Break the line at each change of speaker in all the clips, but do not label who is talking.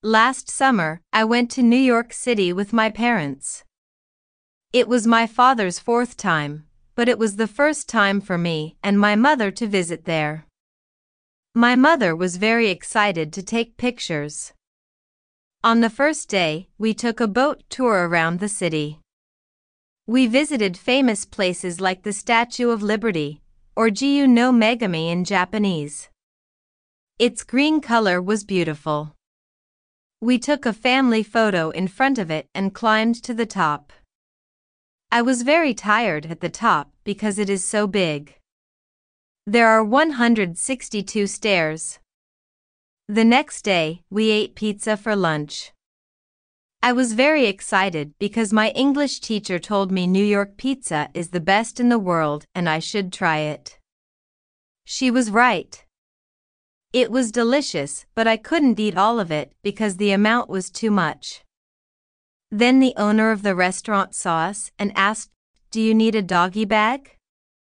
Last summer, I went to New York City with my parents. It was my father's fourth time, but it was the first time for me and my mother to visit there. My mother was very excited to take pictures. On the first day, we took a boat tour around the city. We visited famous places like the Statue of Liberty, or Jiu no Megami in Japanese. Its green color was beautiful. We took a family photo in front of it and climbed to the top. I was very tired at the top because it is so big. There are 162 stairs. The next day, we ate pizza for lunch. I was very excited because my English teacher told me New York pizza is the best in the world and I should try it. She was right. It was delicious, but I couldn't eat all of it because the amount was too much. Then the owner of the restaurant saw us and asked, "Do you need a doggy bag?"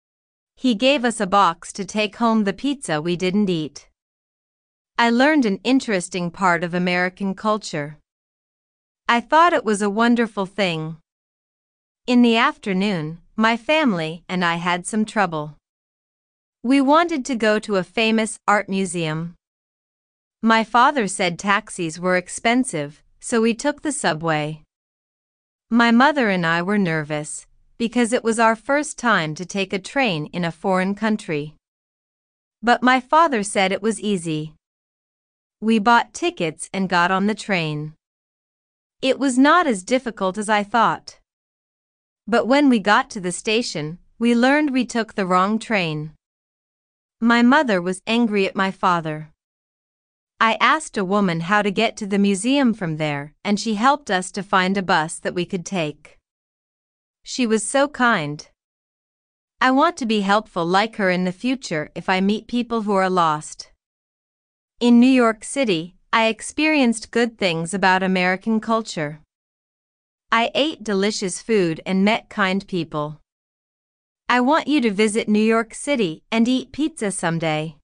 He gave us a box to take home the pizza we didn't eat. I learned an interesting part of American culture. I thought it was a wonderful thing. In the afternoon, my family and I had some trouble. We wanted to go to a famous art museum. My father said taxis were expensive, so we took the subway. My mother and I were nervous, because it was our first time to take a train in a foreign country. But my father said it was easy. We bought tickets and got on the train. It was not as difficult as I thought. But when we got to the station, we learned we took the wrong train. My mother was angry at my father. I asked a woman how to get to the museum from there, and she helped us to find a bus that we could take. She was so kind. I want to be helpful like her in the future if I meet people who are lost. In New York City, I experienced good things about American culture. I ate delicious food and met kind people. I want you to visit New York City and eat pizza someday.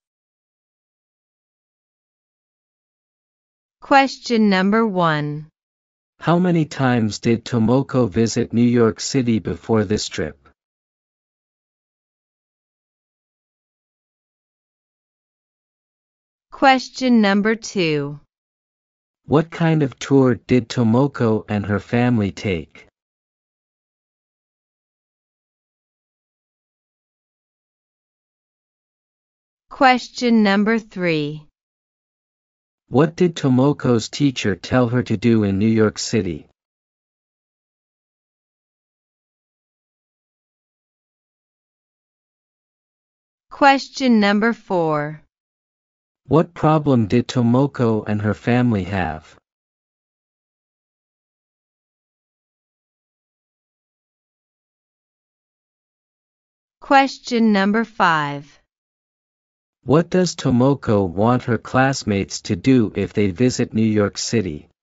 Question number 1.
How many times did Tomoko visit New York City before this trip?
Question number 2.
What kind of tour did Tomoko and her family take?
Question number 3.
What did Tomoko's teacher tell her to do in New York City?
Question number 4.
What problem did Tomoko and her family have?
Question number 5.
What does Tomoko want her classmates to do if they visit New York City?